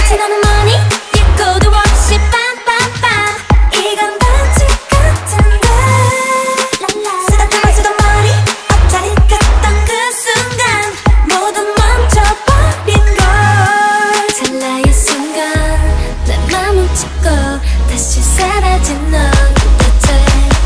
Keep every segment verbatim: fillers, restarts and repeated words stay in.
마치 너는 뭐니? 예고도 없이 빰빰빰 이건 반칙 같은데 쓰다 틈을 쓰던 머리 엎자리 갔던 그 순간 모두 멈춰버린 걸 찰나의 순간 내 맘 훔치고 다시 사라진 넌 도대체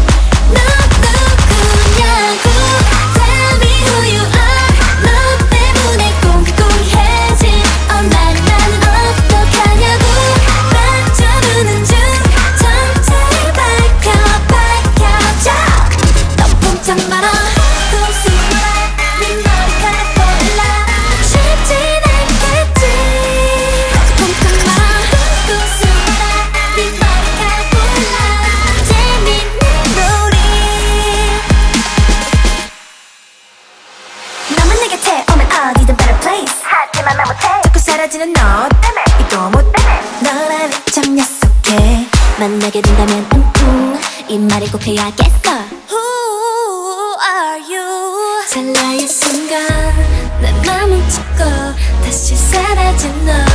누구냐고 Tell me who you are 너 때문에 꽁꽁해진 어 나는 나는 어떡하냐고 빠져드는 중 정체를 밝혀 밝혀줘 넌 꼼짝 마라 또 숨어라 네 머리카락 보일라 쉽진 않겠지 꼼짝 마라 또 숨어라 네 머리카락 보일라 재밌는 놀이 너만 내 곁에 오면 어디든 better place 하지만 나 못해 자꾸 사라지는 너 때문에 이거 못해 너라는 정녀 속에 만나게 된다면 음음 이 말이 꼭 해야겠어 Who are you 찰나의 순간 내 맘 훔치고 다시 사라진 너